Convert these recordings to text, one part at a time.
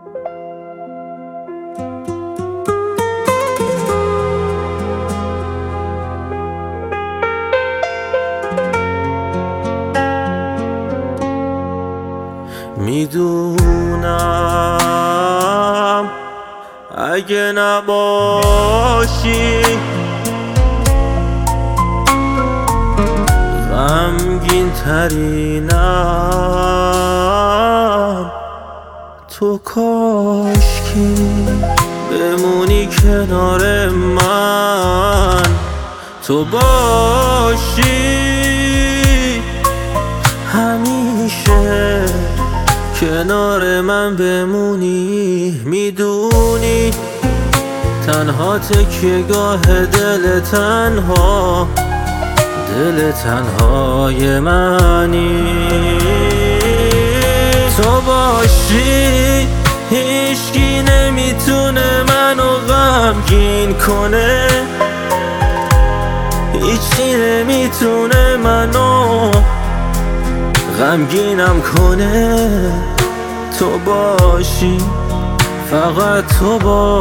میدونم اگه نباشی غمگین ترینم، تو کاشکی بمونی کنار من، تو باشی همیشه کنار من بمونی. میدونی تنها تکیه‌گاه دل تنها، دل تنهای منی. تو باشی هیچکی نمیتونه منو غمگین کنه، هیچی نمیتونه منو غمگینم کنه. تو باشی، فقط تو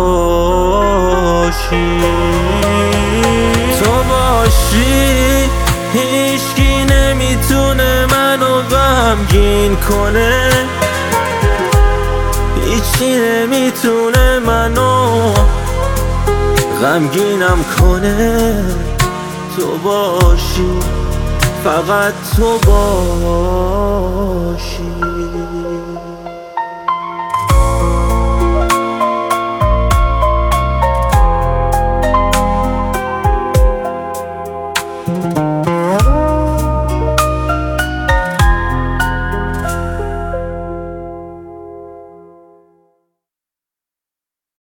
باشی، تو باشی هیچکی نمیتونه منو غمگین کنه، هیچی نمیتونه منو غمگینم کنه. تو باشی، فقط تو باشی.